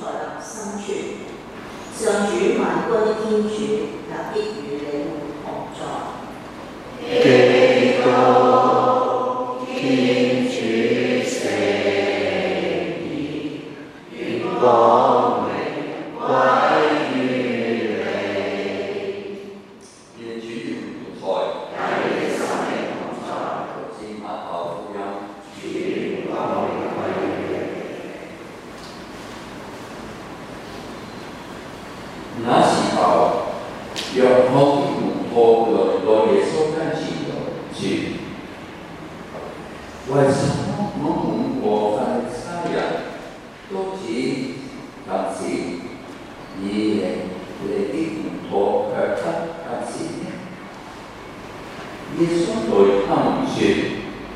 臨深處。上主萬軍天主也必與你們同在。 基督天主聖言，願光榮歸於你。 願主與同在， 與你生命同在。 讀經馬可福音。 願光榮歸於你。 那時候，約翰的門徒來到耶穌跟前說：為什麼我們和法利賽人都只禁食，而你的門徒卻不禁食呢？耶穌對他們說：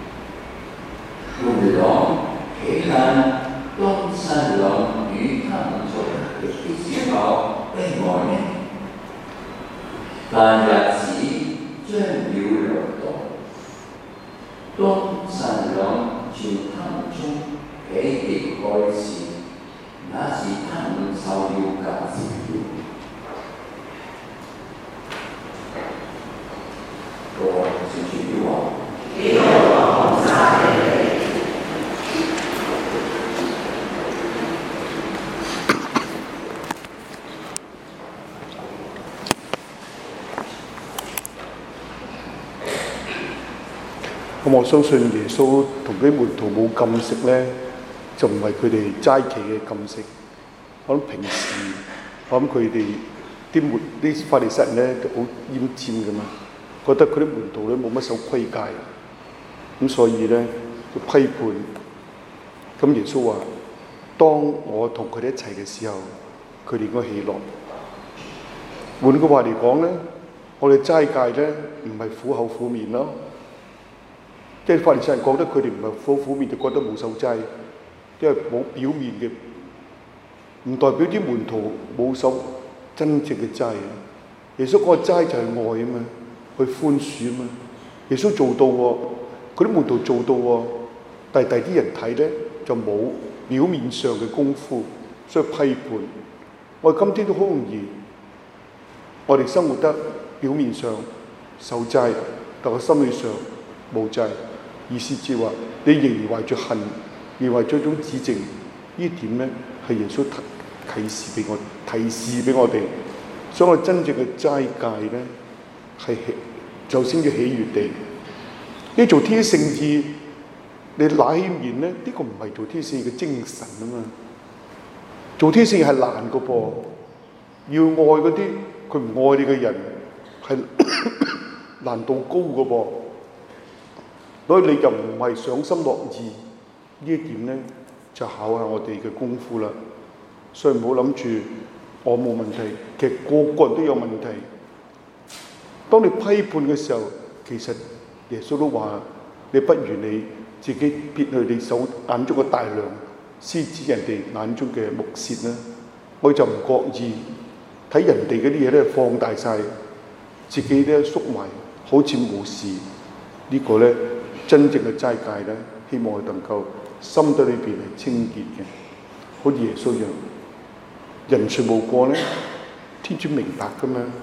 門郎豈能當新郎與他們做的時候悲哀呢？但日子將要來到，當新郎從他們中起離開時，那時他們就要禁食了。各位聖主的話， 基督我讚美你。 咁我相信耶穌同啲門徒冇禁食咧，就唔係佢哋齋期嘅禁食。我諗平時，我諗佢哋啲法利賽人咧都好奄尖㗎嘛，覺得佢啲門徒咧冇乜守規戒，咁所以咧就批判。咁耶穌話：當我同佢哋一齊嘅時候，佢哋應該喜樂。換句話嚟講咧，我哋齋戒咧唔係苦口苦面咯。即係法利賽人覺得佢哋唔係苦口苦面，就覺得冇守齋，因為冇表面嘅，唔代表啲門徒冇守真正嘅齋。耶穌講嘅齋就係愛啊嘛，去寬恕啊嘛。耶穌做到喎，佢啲門徒做到喎，但係第啲人睇咧就冇表面上嘅功夫，所以批判。我哋今天都好容易，我哋生活得表面上守齋，但係心理上冇齋。意思即係話，你仍然懷著恨，仍然懷著一種指正，呢點咧係耶穌提示俾我哋。所以我真正嘅齋戒咧，係首先要喜悅地。你做天主聖義，你拉起面咧，呢個唔係做天主聖義嘅精神啊嘛。做天主聖義係難個噃，要愛嗰啲佢唔愛你嘅人，係難度高個噃。所以你就唔係賞心樂意呢一點咧，就考下我哋嘅功夫啦。所以唔好諗住我冇問題，其實個個人都有問題。當你批判嘅時候，其實耶穌都話：你不如你自己撇去你手眼中嘅大梁，施指人哋眼中嘅木屑啦。我就唔覺意睇人哋嗰啲嘢咧放大晒，自己咧縮埋，好似冇事。呢個咧。真正嘅齋戒咧，希望佢能夠心底裏邊係清潔嘅，好似耶穌一樣。人誰無過咧？天主明白噶嘛。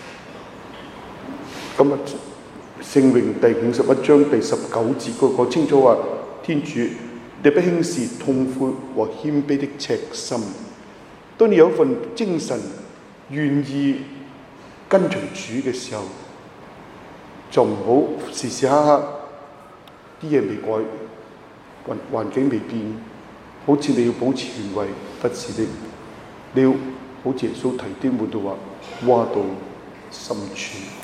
咁啊，聖詠第51章第19節嗰個清楚話：天主，你不輕視痛悔和謙卑的赤心。當你有一份精神，願意跟隨主嘅時候，就唔好時時刻刻。啲嘢未改，環境未變，好似你要保持原位，不是的。你要好似耶穌提啲門徒話：挖到深處。